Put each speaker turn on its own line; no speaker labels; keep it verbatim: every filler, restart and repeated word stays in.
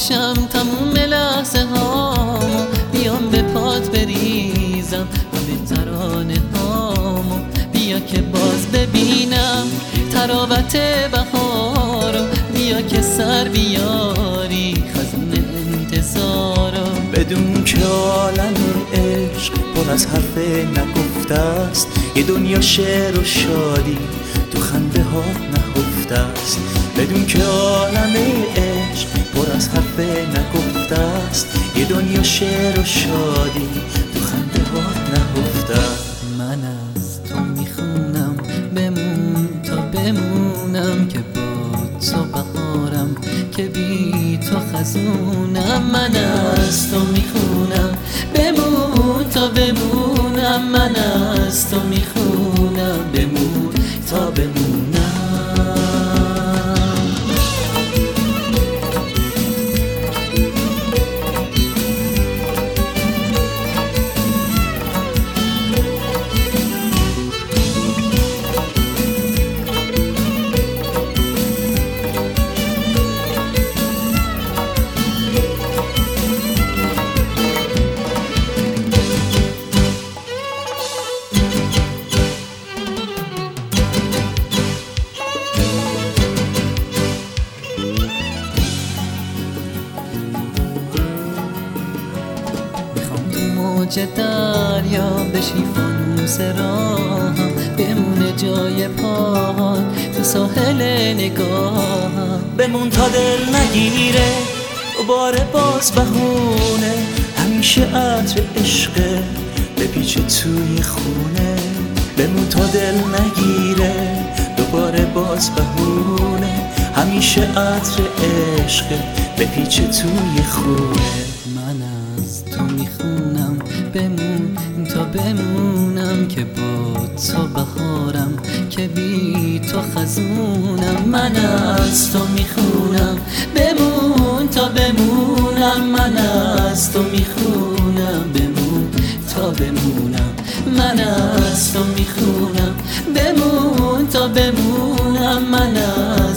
باشم تموم لحظه هامو، بیام به پات بریزم همه ترانه هامو، بیا که باز ببینم تراوت بهارو، بیا که سر بیاری خزون انتظارو.
بدون که عالم عشق پر از حرف نگفته است، یه دنیا شعر و شادی تو خنده ها نهفته است. بدون که عالم عشق پر از حرف نگفته است، یه دنیا شعر و شادی تو خنده ها نهفته است.
من از تو میخونم بمون تا بمونم، که با تو بهارم که بی تو خزونم. من از تو میخونم بمون تا بمونم، من از تو میخونم بمون تا بمونم. موج دریا بشی فانوس راهم، بمونه جای پاک تو ساحل نگاهم.
بمون تا دل نگیره دوباره باز بهونه، همیشه عطر عشقه بپیچه توی خونه. بمون تا دل نگیره دوباره باز بهونه، همیشه عطر عشقه بپیچه توی خونه.
من از تو میخونم بمون تا بمونم، که با تو بهارم که بی تو خزونم. من از تو میخونم بمون تا بمونم، من از تو میخونم بمون تا بمونم. من از تو میخونم بمون تا بمونم، من از